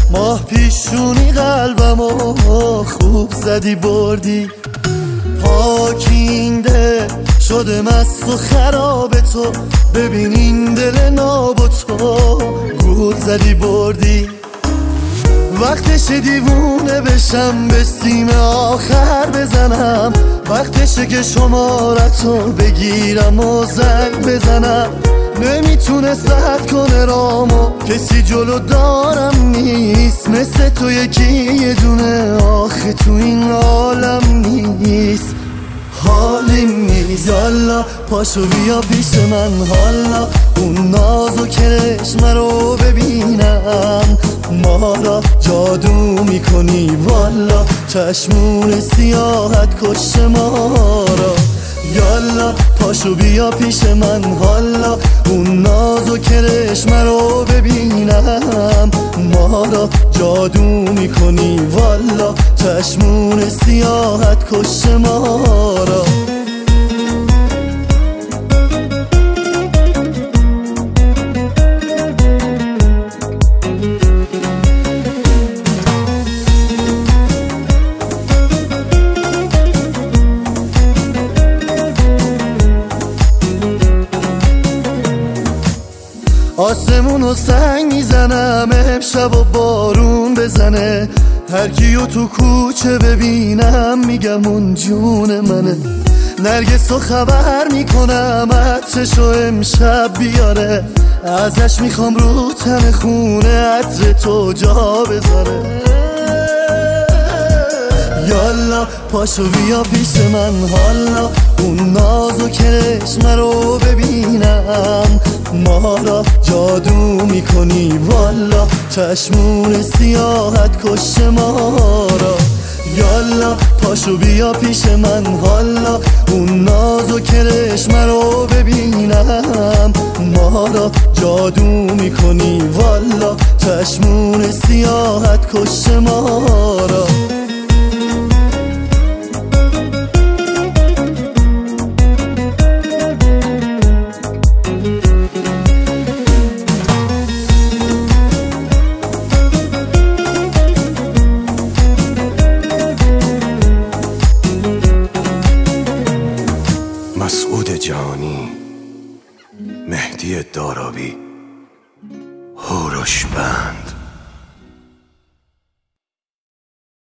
ماه پیشونی قلبمو خوب زدی بردی، پاکینده شده مست و خراب تو، ببین این دل ناب و تو گول زدی بردی. وقتشه دیوونه بشم به سیم آخر بزنم، وقتشه که شمارتو بگیرم و زنگ بزنم. نمیتونه سد کنه رامو، کسی جلو دارم نیست مثل تو یکی یه دونه، آخه تو این عالم نیست، حالیم نیست. یالا پاشو بیا پیش من حالا، اون ناز و کرشم رو ببینم، ما را جادو میکنی والا، چشمون سیاحت کش ما را. یالا پاشو بیا پیش من حالا، اون ناز و کرشم رو ببینم، ما را جادو میکنی والا، چشمون سیاحت کش ما را. آسمونو سنگ میزنم امشب و بارون بزنه، هر کیو تو کوچه ببینم میگم اون جون منه. نرگسو خبر میکنم عطرشو امشب بیاره، ازش میخوام رو تن خونه عطر تو جا بذاره. یالا پاشو بیا پیش من حالا، اون ناز و کرشم رو ببینم، ما را جادو میکنی والا، چشمون سیاحت کش ما را. یالا پاشو بیا پیش من حالا، اون ناز و کرشم رو ببینم، ما را جادو میکنی والا، چشمون سیاحت کش ما را. مسعود جانی، مهدی دارابی.